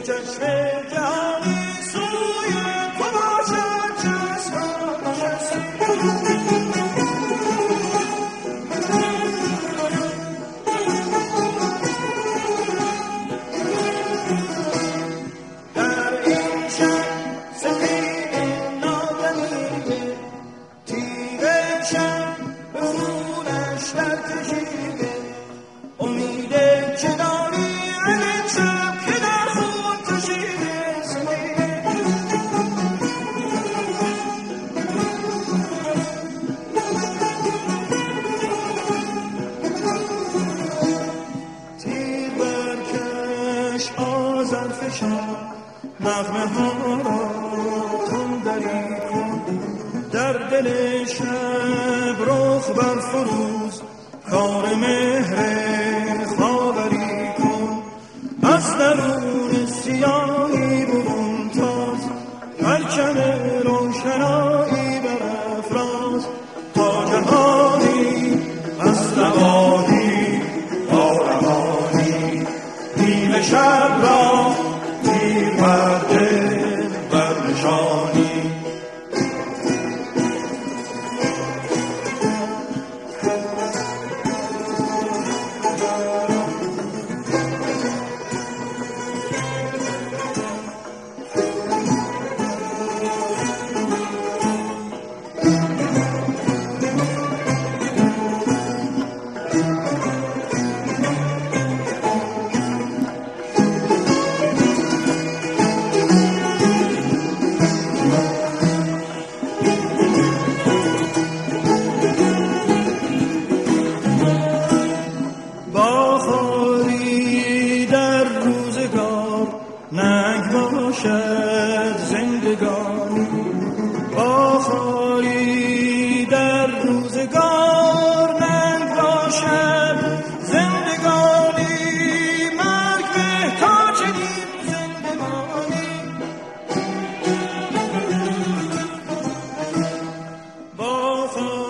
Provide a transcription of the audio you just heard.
نغمه ها را تندری کن، در دل شب رخ بر فروز، کار مهر خاوری کن. از درون سیاهی برون تاز، پرچم روشنایی برافراز، تا جهانی از نواحی تا نواحی نیمه شب را تیر بر دل برنشانی. ننگ باشد زندگانی، با خاری در روزگار ننگ باشد زندگانی. مرگ به تا چنین زندگانی، با خاری